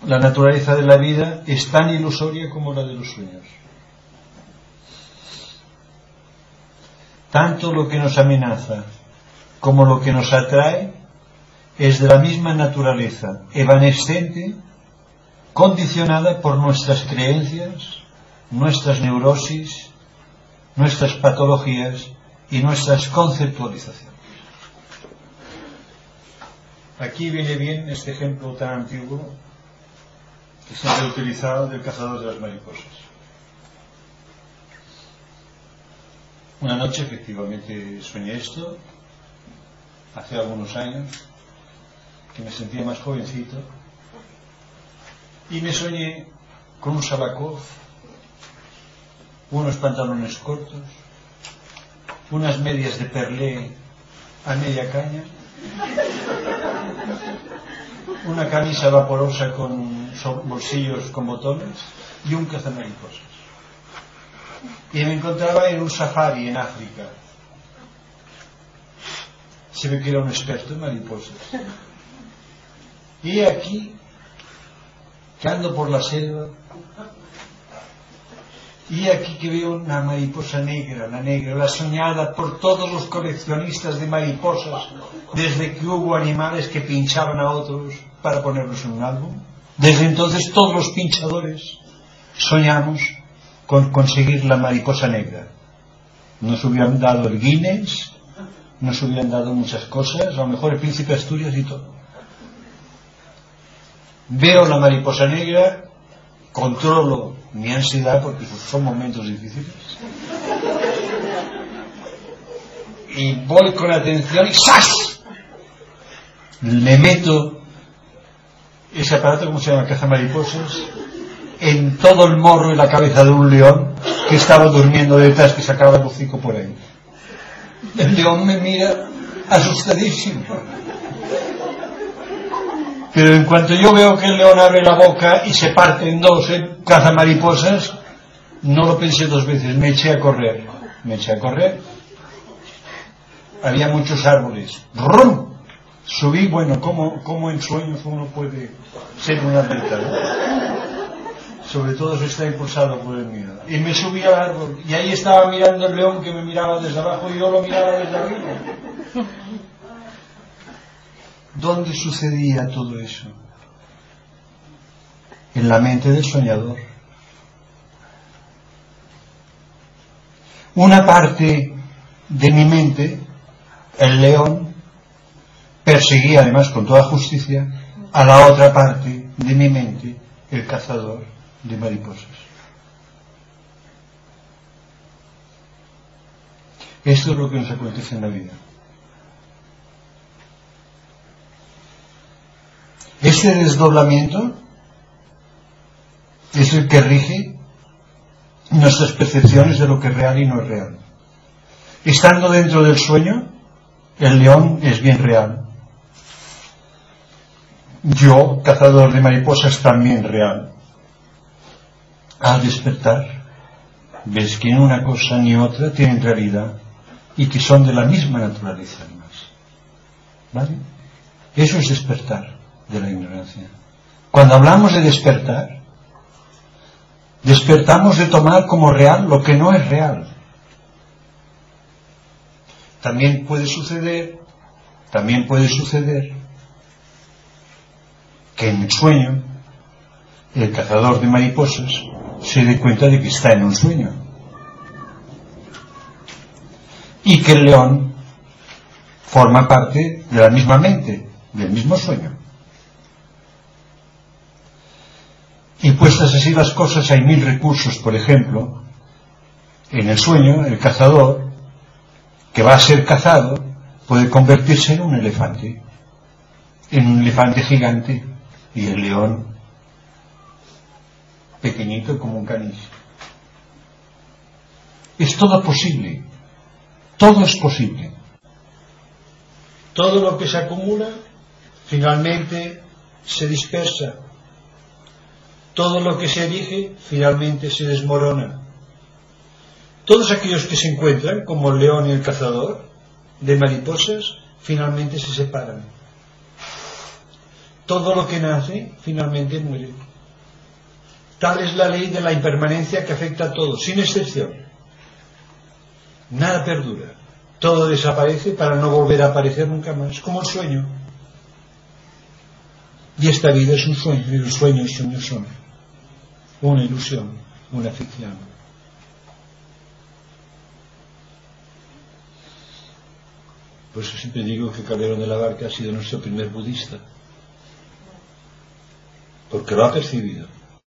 la naturaleza de la vida es tan ilusoria como la de los sueños. Tanto lo que nos amenaza como lo que nos atrae es de la misma naturaleza, evanescente, condicionada por nuestras creencias, nuestras neurosis, nuestras patologías y nuestras conceptualizaciones. Aquí viene bien este ejemplo tan antiguo que se ha utilizado del cazador de las mariposas. Una noche efectivamente soñé esto, hace algunos años, que me sentía más jovencito, y me soñé con un Sabakov, unos pantalones cortos, unas medias de perlé a media caña, una camisa vaporosa con bolsillos con botones y un cazamariposas. Y me encontraba en un safari en África. Se ve que era un experto en mariposas. Y aquí, que ando por la selva, y aquí que veo una mariposa negra, la soñada por todos los coleccionistas de mariposas, desde que hubo animales que pinchaban a otros para ponerlos en un álbum. Desde entonces todos los pinchadores soñamos con conseguir la mariposa negra. Nos hubieran dado el Guinness, nos hubieran dado muchas cosas, a lo mejor el príncipe de Asturias y todo. Veo la mariposa negra, controlo mi ansiedad porque son momentos difíciles, y voy con atención y ¡zas! Le meto ese aparato, ¿cómo se llama? Cazamariposas, en todo el morro y la cabeza de un león que estaba durmiendo detrás, que sacaba el hocico por ahí. El león me mira asustadísimo, pero en cuanto yo veo que el león abre la boca y se parte en dos el cazamariposas, no lo pensé dos veces, me eché a correr. Había muchos árboles. ¡Rum! Subí, bueno, como en sueños uno puede ser un atleta, ¿no? Sobre todo si está impulsado por el miedo. Y me subí al árbol, y ahí estaba mirando el león, que me miraba desde abajo y yo lo miraba desde arriba. ¿Dónde sucedía todo eso? En la mente del soñador. Una parte de mi mente, el león, perseguía además con toda justicia a la otra parte de mi mente, el cazador de mariposas. Esto es lo que nos acontece en la vida. Este desdoblamiento es el que rige nuestras percepciones de lo que es real y no es real. Estando dentro del sueño, el león es bien real. Yo, cazador de mariposas, también real. Al despertar, ves que ni una cosa ni otra tienen realidad y que son de la misma naturaleza, además. ¿Vale? Eso es despertar de la ignorancia. Cuando hablamos de despertar, despertamos de tomar como real lo que no es real. También puede suceder que en el sueño el cazador de mariposas se dé cuenta de que está en un sueño y que el león forma parte de la misma mente, del mismo sueño. Y puestas así las cosas, hay 1000 recursos. Por ejemplo, en el sueño el cazador que va a ser cazado puede convertirse en un elefante gigante, y el león pequeñito como un caniche. Es todo posible, todo es posible. Todo lo que se acumula finalmente se dispersa. Todo lo que se erige finalmente se desmorona. Todos aquellos que se encuentran, como el león y el cazador de mariposas, finalmente se separan. Todo lo que nace finalmente muere. Tal es la ley de la impermanencia que afecta a todo, sin excepción. Nada perdura. Todo desaparece para no volver a aparecer nunca más, como el sueño. Y esta vida es un sueño, y los sueños son una ilusión, una ficción. Por eso siempre digo que Calderón de la Barca ha sido nuestro primer budista, porque lo ha percibido.